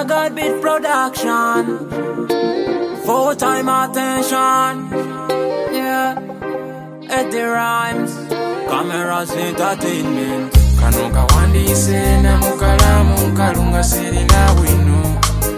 God beat production. Full-time attention. Yeah. Eddie Rhymes. Cameras entertainment. Kanuka wandi sena mukalamu nkalunga sirina wino.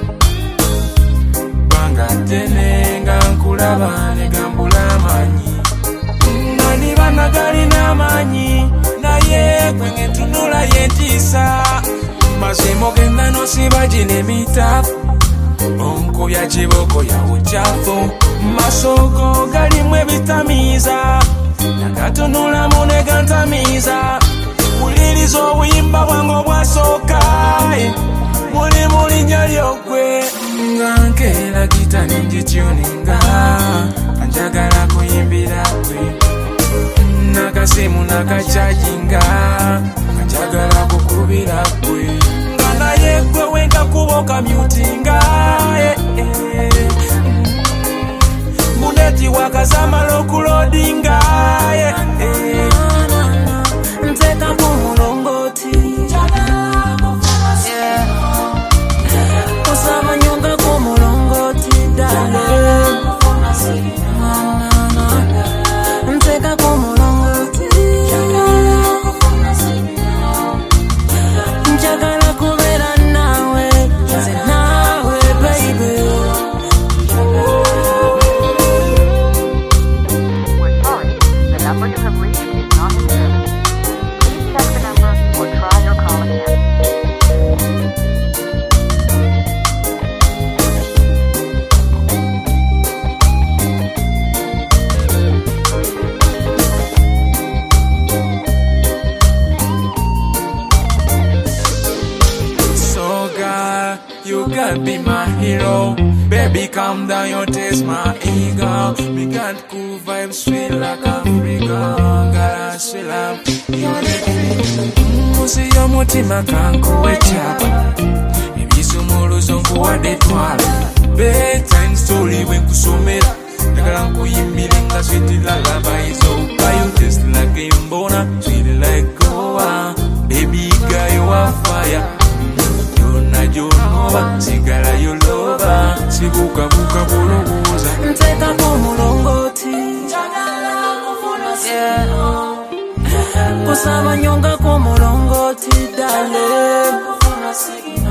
Banga tenenga nkulaba negambula manyi. Nani banagali na manyi. Na ye kwenye tunula yentisa. Masemo genda no sibajine mitafu. Onko ya chiboko ya uchafu. Masoko galimwe bitamiza. Nakatunula mune gantamiza. Ulilizo wimba wango bwasoka. Muli nyalyokwe. Ngankela kita ninji tuninga. Anjagala kuyimbira kwe. Nakasimu nakachajinga. Anjagala kukubira kwe. Ngana yekwe wenka kuboka mutinga. Muneti wakazama lokulodinga. Nteka kumulongoti. Kusama nyonga kumulongoti. Dale Nteka kumulongoti. Njagala kubera nawe. Nawe baby. We're sorry, the number you have reached is not in service. Please check the number or try your call again. So girl, you can be my hero. Baby, calm down, you taste my ego. We got cool vibes, sweet like Africa. Girl, I sweet love, you're the thing. Musi yo mutima kankuwe chapa. Ebisumulu zonkuwa detwala. Bedtime story when kusomera. Nagala nkuyimiringa sweet lullaby. So you taste like imbona, sweet like goa. Baby girl, you are fire. Jonova, sigala yolova. Sibuka buka buluguza. Nteka kumulongoti. Yeah. Kusaba nyonga kumulongoti. Dale